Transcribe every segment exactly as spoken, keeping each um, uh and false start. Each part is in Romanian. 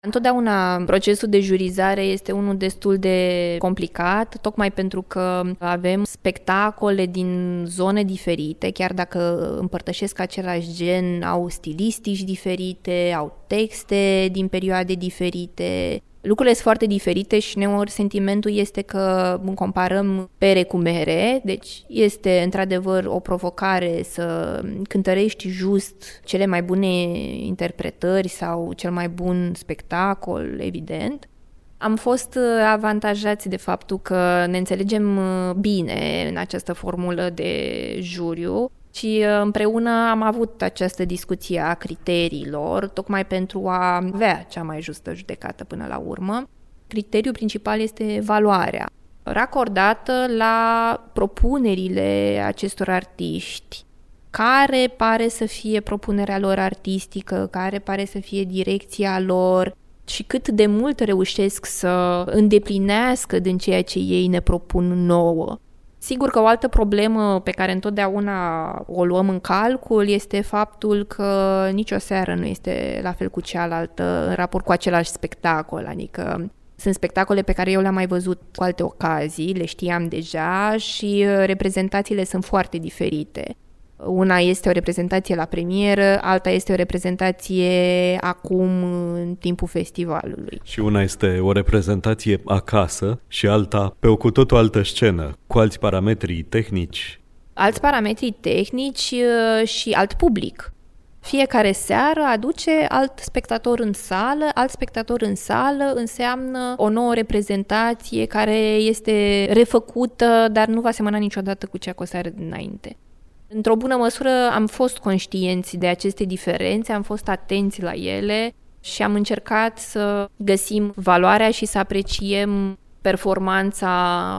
Întotdeauna procesul de jurizare este unul destul de complicat, tocmai pentru că avem spectacole din zone diferite, chiar dacă împărtășesc același gen, au stilistici diferite, au texte din perioade diferite. Lucrurile sunt foarte diferite și uneori sentimentul este că comparăm pere cu mere, deci este într-adevăr o provocare să cântărești just cele mai bune interpretări sau cel mai bun spectacol, evident. Am fost avantajați de faptul că ne înțelegem bine în această formulă de juriu și împreună am avut această discuție a criteriilor, tocmai pentru a avea cea mai justă judecată până la urmă. Criteriul principal este valoarea, racordată la propunerile acestor artiști, care pare să fie propunerea lor artistică, care pare să fie direcția lor și cât de mult reușesc să îndeplinească din ceea ce ei ne propun nouă. Sigur că o altă problemă pe care întotdeauna o luăm în calcul este faptul că nicio seară nu este la fel cu cealaltă în raport cu același spectacol, adică sunt spectacole pe care eu le-am mai văzut cu alte ocazii, le știam deja și reprezentațiile sunt foarte diferite. Una este o reprezentație la premieră, alta este o reprezentație acum în timpul festivalului. Și una este o reprezentație acasă și alta pe o cu totul altă scenă, cu alți parametri tehnici. Alți parametri tehnici și alt public. Fiecare seară aduce alt spectator în sală, alt spectator în sală înseamnă o nouă reprezentație care este refăcută, dar nu va semăna niciodată cu cea cu o seară dinainte. Într-o bună măsură am fost conștienți de aceste diferențe, am fost atenți la ele și am încercat să găsim valoarea și să apreciem performanța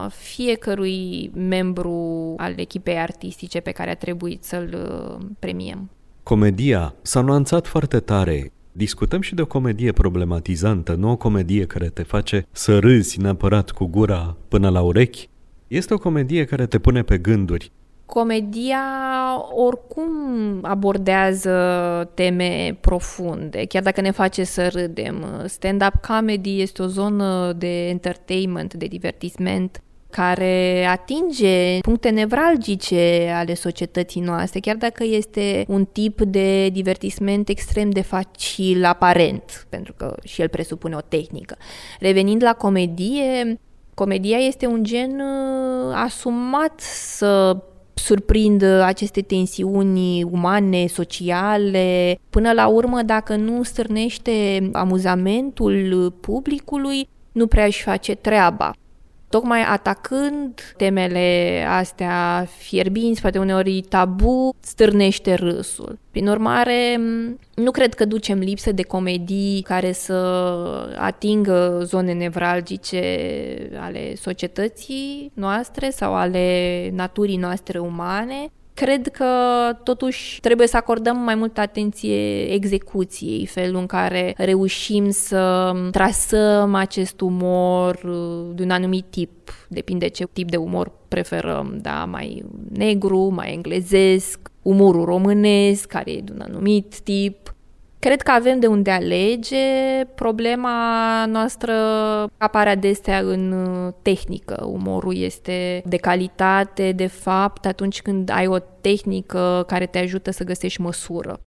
fiecărui membru al echipei artistice pe care a trebuit să-l premiem. Comedia s-a nuanțat foarte tare. Discutăm și de o comedie problematizantă, nu o comedie care te face să râzi neapărat cu gura până la urechi. Este o comedie care te pune pe gânduri. Comedia oricum abordează teme profunde, chiar dacă ne face să râdem. Stand-up comedy este o zonă de entertainment, de divertisment, care atinge puncte nevralgice ale societății noastre, chiar dacă este un tip de divertisment extrem de facil aparent, pentru că și el presupune o tehnică. Revenind la comedie, comedia este un gen asumat să surprindă aceste tensiuni umane, sociale. Până la urmă, dacă nu stârnește amuzamentul publicului, nu prea își face treaba. Tocmai atacând temele astea fierbinți, poate uneori tabu, stârnește râsul. Prin urmare, nu cred că ducem lipsă de comedii care să atingă zone nevralgice ale societății noastre sau ale naturii noastre umane. Cred că totuși trebuie să acordăm mai multă atenție execuției, felul în care reușim să trasăm acest umor de un anumit tip, depinde ce tip de umor preferăm, da, mai negru, mai englezesc, umorul românesc, care e de un anumit tip. Cred că avem de unde alege, problema noastră apare adesea în tehnică. Umorul este de calitate, de fapt, atunci când ai o tehnică care te ajută să găsești măsură.